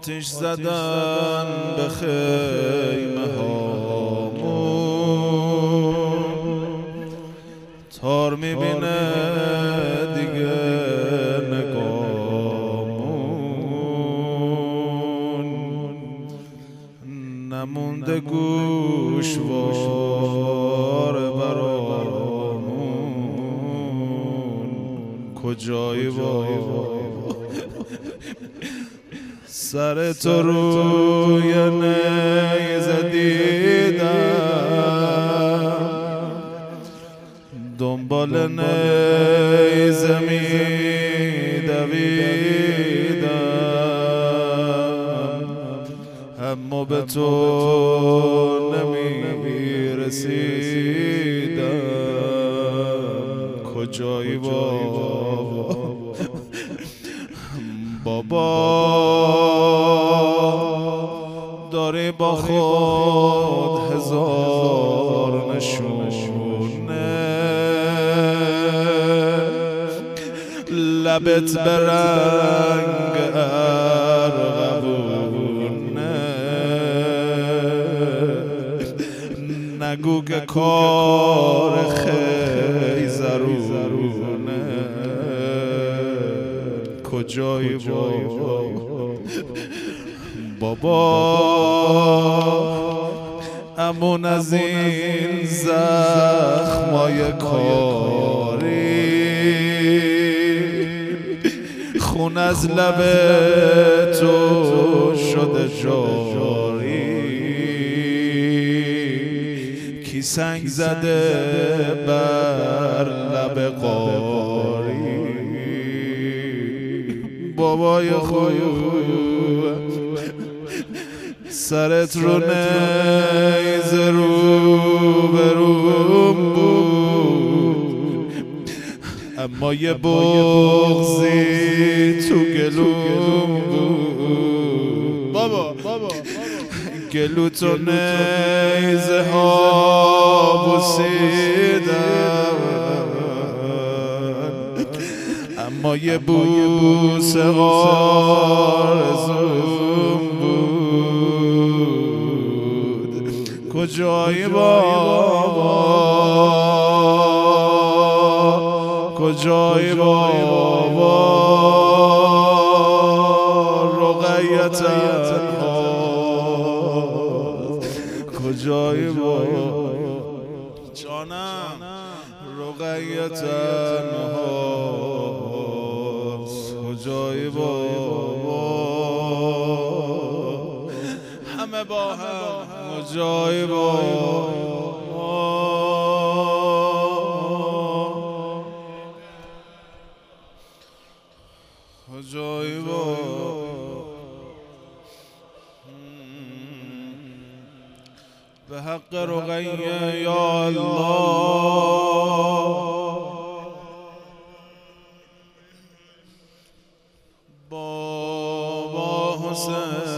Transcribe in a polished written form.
آتش زدن به خیمه هامون، تار میبینه دیگه نگامون، نمونده گوشوار برامون. کجایی بابا سر تو روی نیزه دیدم، دنبال نیزه میدویدم، اما به تو نمیرسیدم. کجایی بابا داری با خود هزار نشونه، لبت به رنگ ارغوونه، نگو که کار خیزرونه. کجایی بابا امون از این زخمای کاری، خون از لب تو شده جاری، کی سنگ زده بر لب قاری. بابای خوب سرت رو نیزه رو بروم بود، اما یه بغضی تو گلوم بود. بابا گلو تو نیزه ها بوسیدم، اما یه بوسه آرزوم بود. کجایی بابا کجایی بابا رقیت هاست. کجایی بابا جانم رقیت هاست. کجایی بابا همه با هم کجایی بابا کجایی بابا. به حق رقیه یا الله بابا حسین